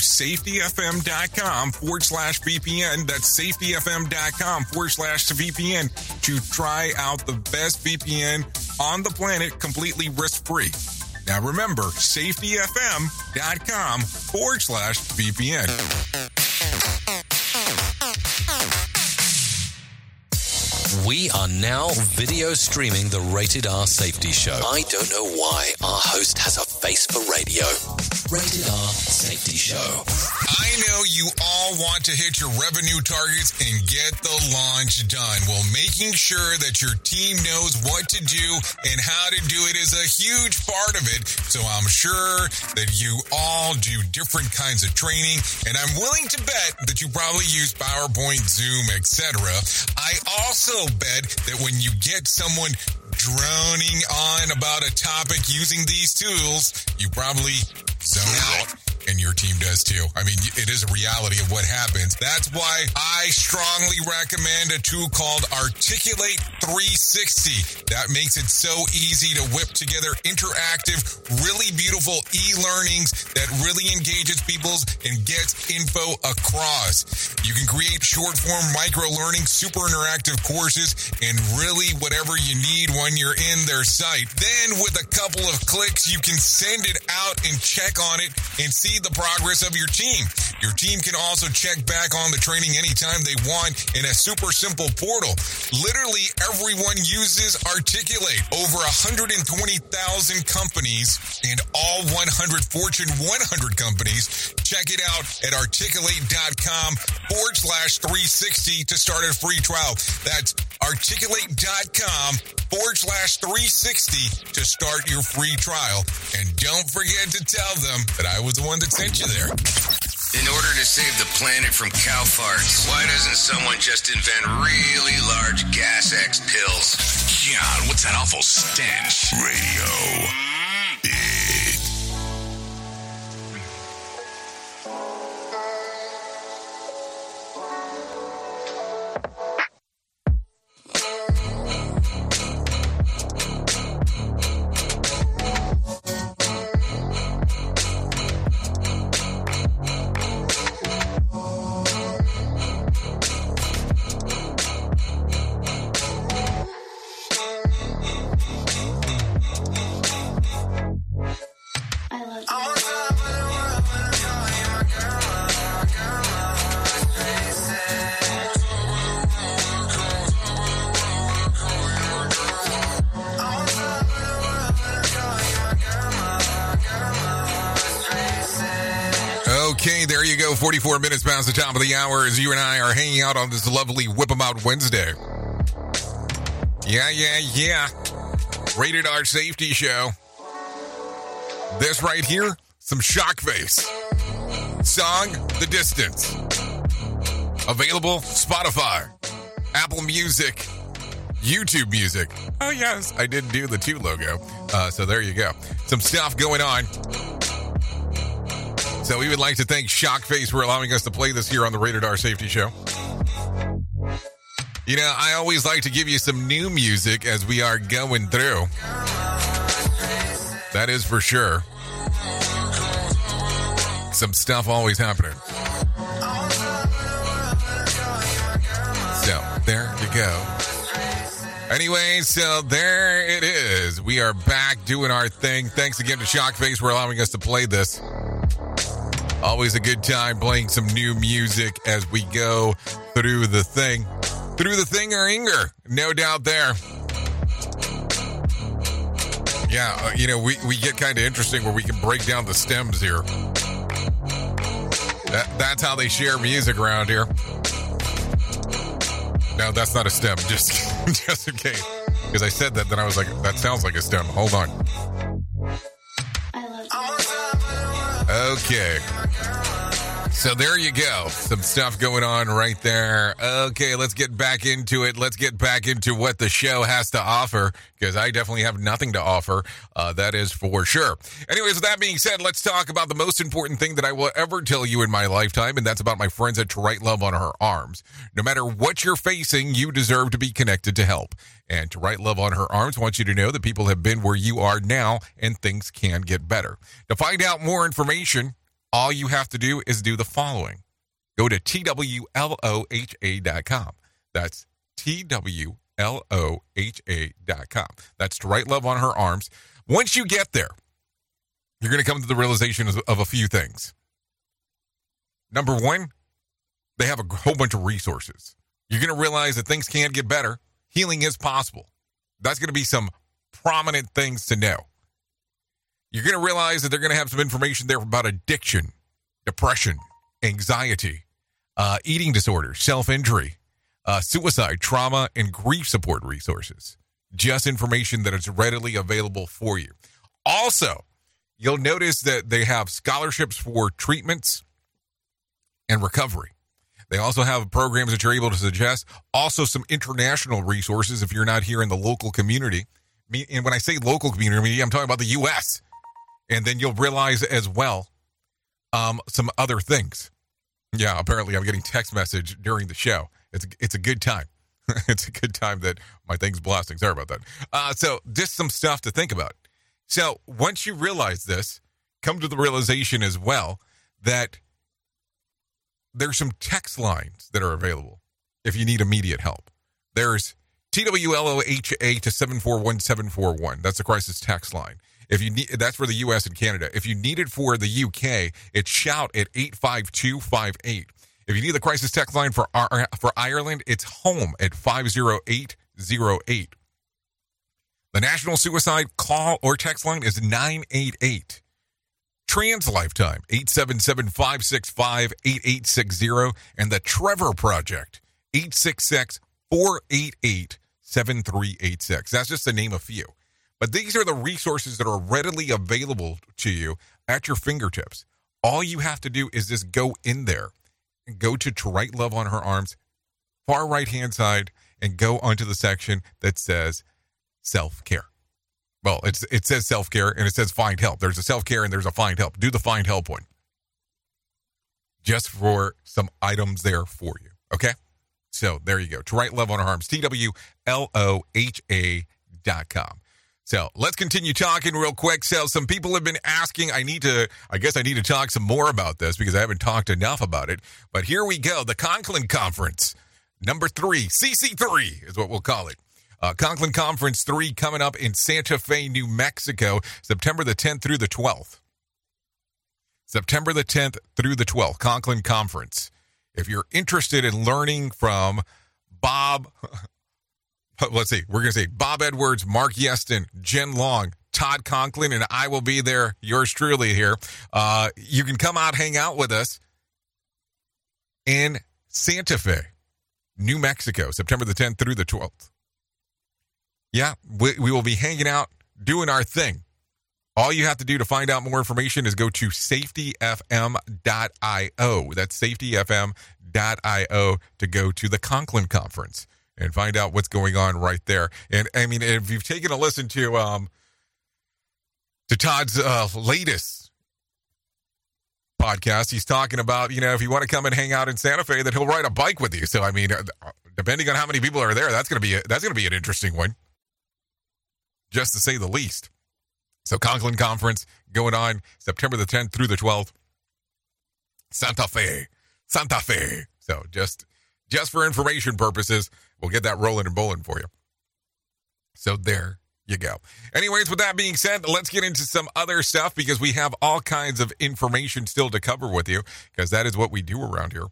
safetyfm.com/VPN. That's safetyfm.com/VPN to try out the best VPN on the planet completely risk-free. Now remember, safetyfm.com/VPN. We are now video streaming the Rated R Safety Show. I don't know why our host has a face for radio. Rated R Safety Show. I know you all want to hit your revenue targets and get the launch done. Well, making sure that your team knows what to do and how to do it is a huge part of it. So I'm sure that you all do different kinds of training, and I'm willing to bet that you probably use PowerPoint, Zoom, etc. I also bet that when you get someone droning on about a topic using these tools, you probably zone out. And your team does too. I mean, it is a reality of what happens. That's why I strongly recommend a tool called Articulate 360. That makes it so easy to whip together interactive, really beautiful e-learnings that really engages people and gets info across. You can create short-form micro-learning, super interactive courses, and really whatever you need when you're in their site. Then with a couple of clicks, you can send it out and check on it and see the progress of your team. Your team can also check back on the training anytime they want in a super simple portal. Literally everyone uses Articulate. Over 120,000 companies and all 100 Fortune 100 companies. Check it out at articulate.com/360 to start a free trial. That's articulate.com/360 to start your free trial. And don't forget to tell them that I was the one that sent you there. In order to save the planet from cow farts, why doesn't someone just invent really large gas X pills? God, what's that awful stench? Radio Big. There you go. 44 minutes past the top of the hour as you and I are hanging out on this lovely Whip 'em Out Wednesday. Yeah. Rated R Safety Show. This right here, some Shockface. Song, The Distance. Available Spotify, Apple Music, YouTube Music. Oh, yes, I did do the 2 logo. So there you go. Some stuff going on. So we would like to thank Shockface for allowing us to play this here on the Rated R Safety Show. You know, I always like to give you some new music as we are going through. That is for sure. Some stuff always happening. So, there you go. Anyway, so there it is. We are back doing our thing. Thanks again to Shockface for allowing us to play this. Always a good time playing some new music as we go through the thing. Through the thinger-inger. No doubt there. Yeah, you know, we get kind of interesting where we can break down the stems here. That's how they share music around here. No, that's not a stem. Just in case. Because I said that, then I was like, that sounds like a stem. Hold on. Okay. So there you go. Some stuff going on right there. Okay, let's get back into it. Let's get back into what the show has to offer, because I definitely have nothing to offer. That is for sure. Anyways, with that being said, let's talk about the most important thing that I will ever tell you in my lifetime, and that's about my friends at To Write Love on Her Arms. No matter what you're facing, you deserve to be connected to help. And To Write Love on Her Arms wants you to know that people have been where you are now, and things can get better. To find out more information, all you have to do is do the following. Go to TWLOHA.com. That's TWLOHA.com. That's To Write Love on Her Arms. Once you get there, you're going to come to the realization of a few things. Number one, they have a whole bunch of resources. You're going to realize that things can get better. Healing is possible. That's going to be some prominent things to know. You're going to realize that they're going to have some information there about addiction, depression, anxiety, eating disorders, self-injury, suicide, trauma, and grief support resources. Just information that is readily available for you. Also, you'll notice that they have scholarships for treatments and recovery. They also have programs that you're able to suggest. Also, some international resources if you're not here in the local community. And when I say local community, I'm talking about the U.S., and then you'll realize as well some other things. Yeah, apparently I'm getting text message during the show. It's a good time. It's a good time that my thing's blasting. Sorry about that. So just some stuff to think about. So once you realize this, come to the realization as well that there's some text lines that are available if you need immediate help. There's TWLOHA to 741741. That's the crisis text line. If you need, that's for the U.S. and Canada. If you need it for the U.K., it's shout at 85258. If you need the crisis text line for Ireland, it's home at 50808. The national suicide call or text line is 988. Trans Lifetime, 877-565-8860. And the Trevor Project, 866-488-7386. That's just to name a few. But these are the resources that are readily available to you at your fingertips. All you have to do is just go in there and go to Write Love on Her Arms, far right-hand side, and go onto the section that says self-care. Well, it says self-care, and it says find help. There's a self-care, and there's a find help. Do the find help one. Just for some items there for you, okay? So there you go. To Write Love on Her Arms, TWLOHA.com. So let's continue talking real quick. So some people have been asking, I guess I need to talk some more about this because I haven't talked enough about it. But here we go. The Conklin Conference, number 3, CC3 is what we'll call it. Conklin Conference 3 coming up in Santa Fe, New Mexico, September the 10th through the 12th. September the 10th through the 12th, Conklin Conference. If you're interested in learning from Bob, let's see, we're going to say Bob Edwards, Mark Yeston, Jen Long, Todd Conklin, and I will be there, yours truly here. You can come out, hang out with us. in Santa Fe, New Mexico, September the 10th through the 12th. Yeah, we will be hanging out, doing our thing. All you have to do to find out more information is go to safetyfm.io. That's safetyfm.io to go to the Conklin Conference and find out what's going on right there. And I mean, if you've taken a listen to Todd's latest podcast, he's talking about, if you want to come and hang out in Santa Fe, that he'll ride a bike with you. So I mean, depending on how many people are there, that's going to be an interesting one, just to say the least. So Conklin Conference going on September the 10th through the 12th. Santa Fe. So just for information purposes, we'll get that rolling and bowling for you. So there you go. Anyways, with that being said, let's get into some other stuff, because we have all kinds of information still to cover with you, because that is what we do around here.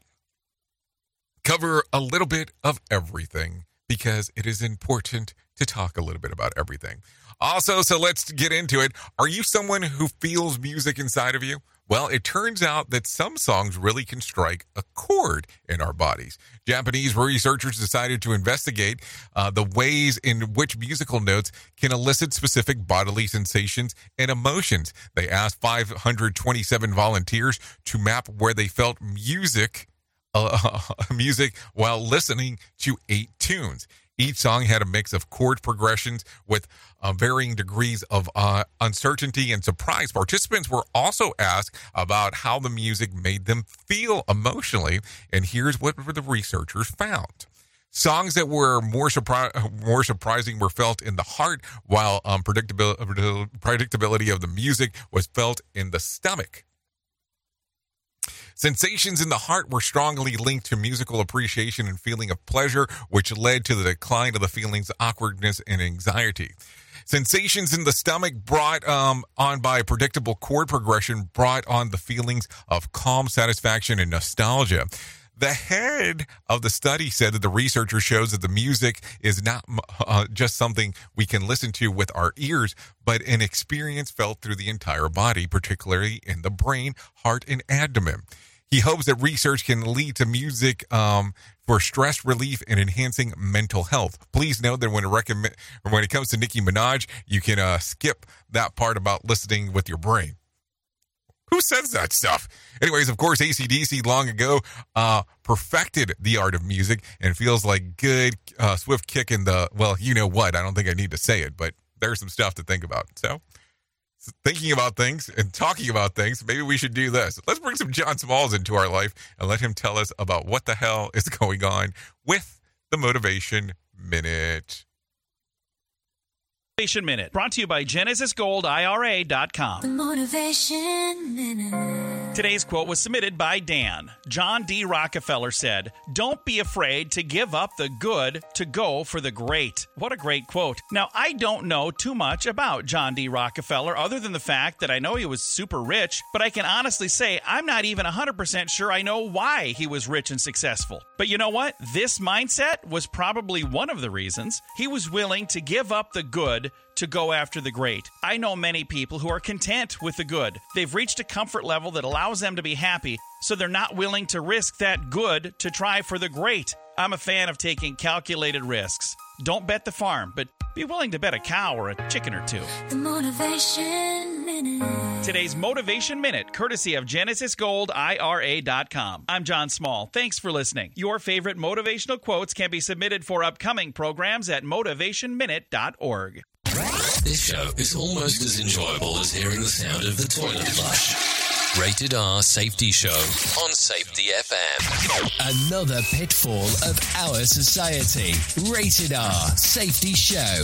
Cover a little bit of everything, because it is important to talk a little bit about everything. Also, so let's get into it. Are you someone who feels music inside of you? Well, it turns out that some songs really can strike a chord in our bodies. Japanese researchers decided to investigate the ways in which musical notes can elicit specific bodily sensations and emotions. They asked 527 volunteers to map where they felt music while listening to 8 tunes. Each song had a mix of chord progressions with varying degrees of uncertainty and surprise. Participants were also asked about how the music made them feel emotionally, and here's what the researchers found. Songs that were more surprising were felt in the heart, while predictability of the music was felt in the stomach. Sensations in the heart were strongly linked to musical appreciation and feeling of pleasure, which led to the decline of the feelings of awkwardness and anxiety. Sensations in the stomach, brought on by predictable chord progression, brought on the feelings of calm satisfaction and nostalgia. The head of the study said that the researcher shows that the music is not just something we can listen to with our ears, but an experience felt through the entire body, particularly in the brain, heart, and abdomen. He hopes that research can lead to music for stress relief and enhancing mental health. Please note that when it comes to Nicki Minaj, you can skip that part about listening with your brain. Who says that stuff? Anyways, of course, AC/DC long ago perfected the art of music, and feels like good, swift kick in the, well, you know what? I don't think I need to say it, but there's some stuff to think about. So, thinking about things and talking about things, maybe we should do this. Let's bring some John Smalls into our life and let him tell us about what the hell is going on with the Motivation Minute. Motivation Minute, brought to you by GenesisGoldIRA.com. The Motivation Minute. Today's quote was submitted by Dan. John D. Rockefeller said, "Don't be afraid to give up the good to go for the great." What a great quote. Now, I don't know too much about John D. Rockefeller other than the fact that I know he was super rich, but I can honestly say I'm not even 100% sure I know why he was rich and successful. But you know what? This mindset was probably one of the reasons he was willing to give up the good to go after the great. I know many people who are content with the good. They've reached a comfort level that allows them to be happy, so they're not willing to risk that good to try for the great. I'm a fan of taking calculated risks. Don't bet the farm, but be willing to bet a cow or a chicken or two. The Motivation Minute. Today's Motivation Minute, courtesy of GenesisGoldIRA.com. I'm John Small. Thanks for listening. Your favorite motivational quotes can be submitted for upcoming programs at motivationminute.org. This show is almost as enjoyable as hearing the sound of the toilet flush. Rated R Safety Show on Safety FM. Another pitfall of our society. Rated R Safety Show.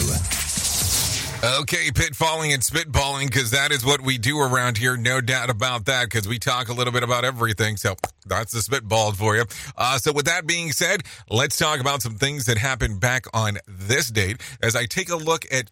Okay, pitfalling and spitballing, because that is what we do around here. No doubt about that, because we talk a little bit about everything. So that's the spitball for you. So with that being said, let's talk about some things that happened back on this date. As I take a look at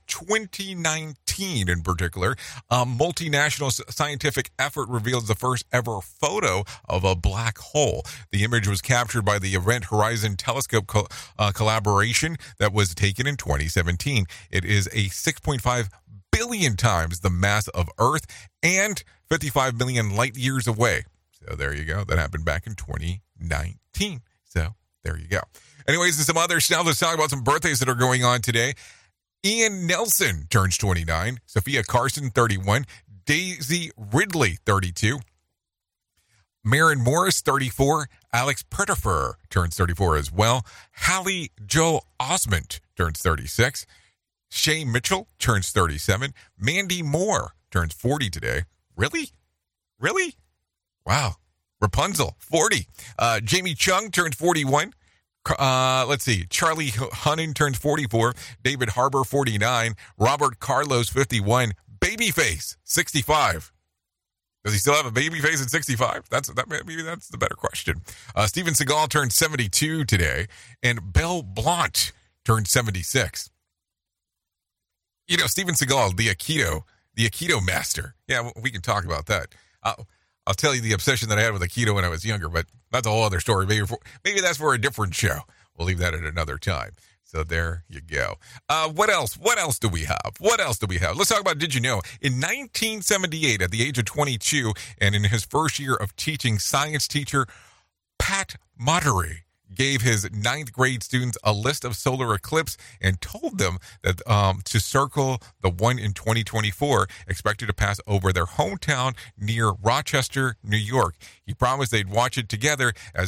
2019 in particular, a multinational scientific effort reveals the first ever photo of a black hole. The image was captured by the Event Horizon Telescope collaboration that was taken in 2017. It is a 6.5 billion times the mass of Earth and 55 million light years away. So there you go. That happened back in 2019. So there you go. Anyways, there's some other stuff. Let's talk about some birthdays that are going on today. Ian Nelson turns 29. Sophia Carson, 31. Daisy Ridley, 32. Maren Morris, 34. Alex Pettifer turns 34 as well. Hallie Joel Osment turns 36. Shay Mitchell turns 37. Mandy Moore turns 40 today. Really? Wow. Rapunzel, 40. Jamie Chung turns 41. Let's see. Charlie Hunnam turns 44. David Harbour, 49. Robert Carlos, 51. Babyface, 65. Does he still have a baby face at 65? Maybe that's the better question. Steven Seagal turned 72 today, and Belle Blanc turned 76. You know, Steven Seagal, the Aikido master. Yeah, we can talk about that. I'll tell you the obsession that I had with Aikido when I was younger, but that's a whole other story. Maybe that's for a different show. We'll leave that at another time. So there you go. What else? What else do we have? Let's talk about Did You Know? In 1978, at the age of 22, and in his first year of teaching, science teacher Pat Mottery gave his 9th grade students a list of solar eclipses and told them that to circle the one in 2024 expected to pass over their hometown near Rochester, New York. He promised they'd watch it together as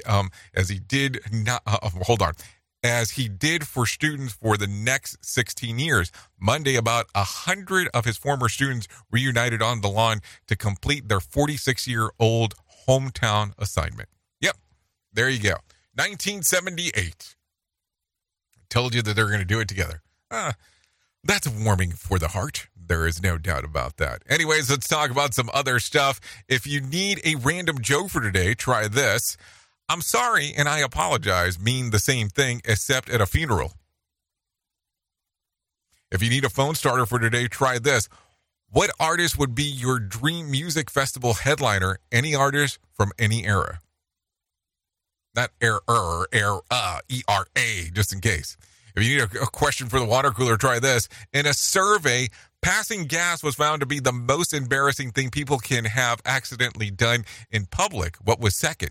he did for students for the next 16 years. Monday, about 100 of his former students reunited on the lawn to complete their 46-year-old hometown assignment. Yep, there you go. 1978. Told you that they're going to do it together. That's warming for the heart. There is no doubt about that. Anyways, let's talk about some other stuff. If you need a random joke for today, try this. I'm sorry and I apologize mean the same thing except at a funeral. If you need a phone starter for today, try this. What artist would be your dream music festival headliner? Any artist from any era. Not E-R-A, just in case. If you need a question for the water cooler, try this. In a survey, passing gas was found to be the most embarrassing thing people can have accidentally done in public. What was second?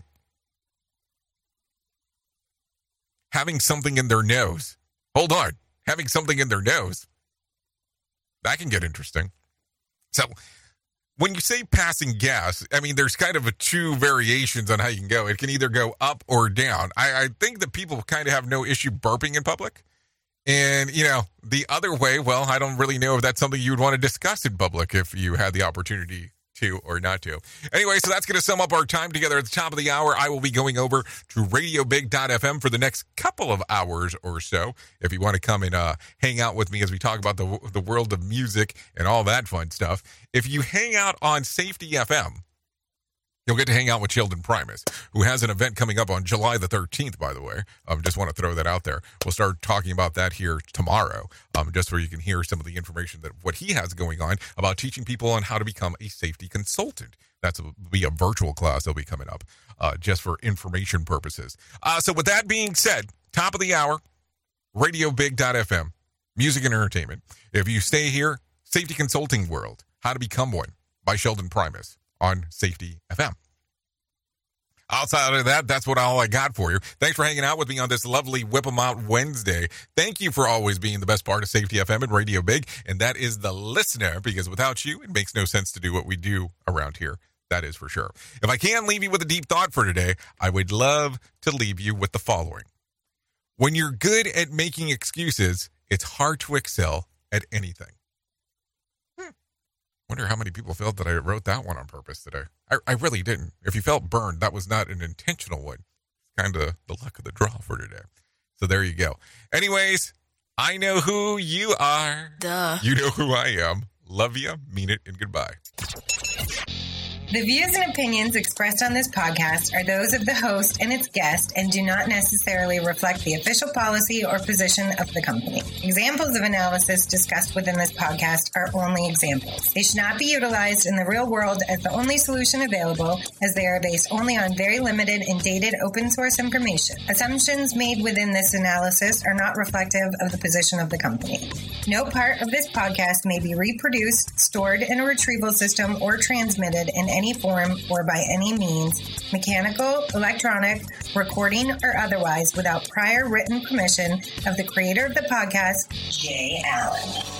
Having something in their nose. Hold on. Having something in their nose. That can get interesting. So, when you say passing gas, I mean, there's kind of two variations on how you can go. It can either go up or down. I think that people kind of have no issue burping in public. And, you know, the other way, well, I don't really know if that's something you would want to discuss in public if you had the opportunity to or not to. Anyway, so that's going to sum up our time together. At the top of the hour, I will be going over to radiobig.fm for the next couple of hours or so. If you want to come and hang out with me as we talk about the world of music and all that fun stuff. If you hang out on Safety FM, you'll get to hang out with Sheldon Primus, who has an event coming up on July the 13th, by the way. Just want to throw that out there. We'll start talking about that here tomorrow, just so you can hear some of the information that what he has going on about teaching people on how to become a safety consultant. That's be a virtual class that'll be coming up just for information purposes. So with that being said, top of the hour, radiobig.fm, music and entertainment. If you stay here, Safety Consulting World, How to Become One by Sheldon Primus on Safety FM. Outside of that, that's all I got for you. Thanks for hanging out with me on this lovely Whip 'em Out Wednesday. Thank you for always being the best part of Safety FM and Radio Big, and that is the listener, because without you, it makes no sense to do what we do around here. That is for sure. If I can leave you with a deep thought for today, I would love to leave you with the following. When you're good at making excuses, it's hard to excel at anything. Wonder how many people felt that I wrote that one on purpose today. I really didn't. If you felt burned, that was not an intentional one. It's kind of the luck of the draw for today. So there you go. Anyways, I know who you are. Duh. You know who I am. Love you, mean it, and goodbye. The views and opinions expressed on this podcast are those of the host and its guest and do not necessarily reflect the official policy or position of the company. Examples of analysis discussed within this podcast are only examples. They should not be utilized in the real world as the only solution available, as they are based only on very limited and dated open source information. Assumptions made within this analysis are not reflective of the position of the company. No part of this podcast may be reproduced, stored in a retrieval system, or transmitted in any form or by any means, mechanical, electronic, recording, or otherwise, without prior written permission of the creator of the podcast, Jay Allen.